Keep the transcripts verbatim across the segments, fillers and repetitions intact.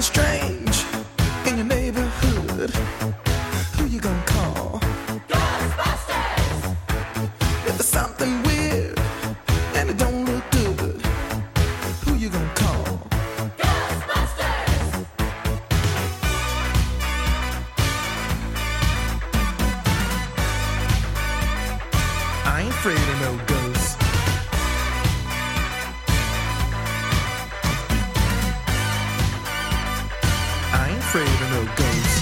strange in your neighborhood, who you gonna call? Ghostbusters! If there's something weird and it don't look good, who you gonna call? Ghostbusters! I ain't afraid of no ghosts. I ain't afraid of no ghosts.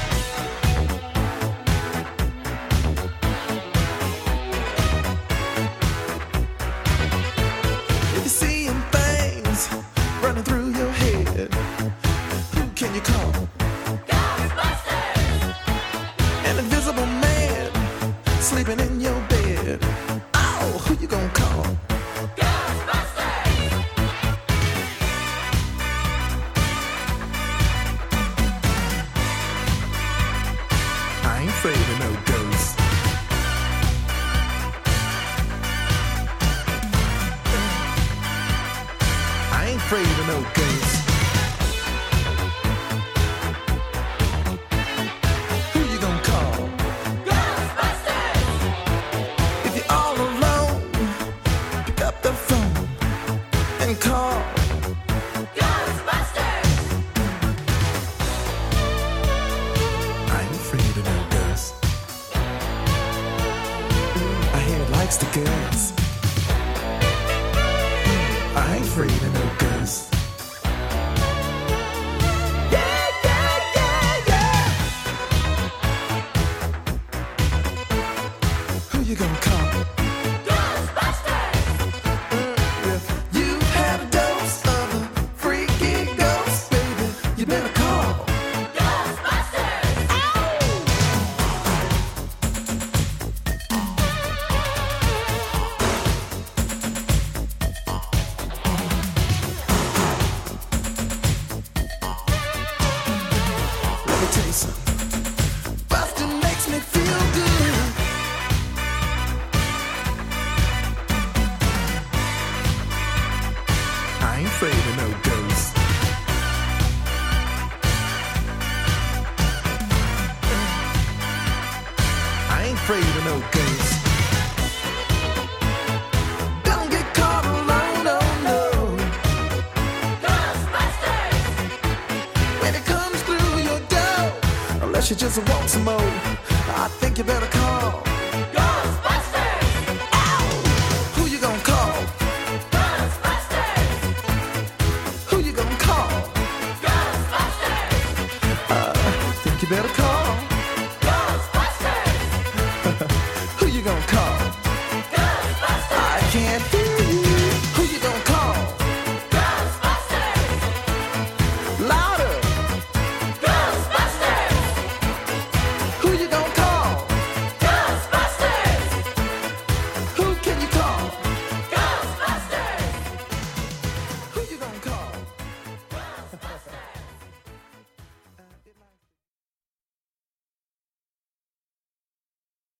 If you're seeing things running through your head, who can you call? Ghostbusters! An invisible man sleeping in your bed. Oh, who you gonna call? Ghostbusters! I ain't afraid of no ghosts. I ain't afraid of no ghosts. Who you gonna call? Ghostbusters! If you're all alone, pick up the phone and call. Ghostbusters! I ain't afraid of no ghosts. I hear it likes the girls. I ain't afraid of no ghosts. Yeah, yeah, yeah, yeah. Who you gonna call? Ghostbusters! If you had a dose of a freaky ghost, baby, you better call. Ghostbusters! Let me tell you something. Bustin' makes me feel good. I ain't afraid of no ghosts. I ain't afraid of no ghosts. Don't get caught alone, no, no. Ghostbusters! When it comes through your door, unless you just want some more, I think you better call. Ghostbusters! Ow! Who you gonna call? Ghostbusters! Who you gonna call? Ghostbusters! I think you better call.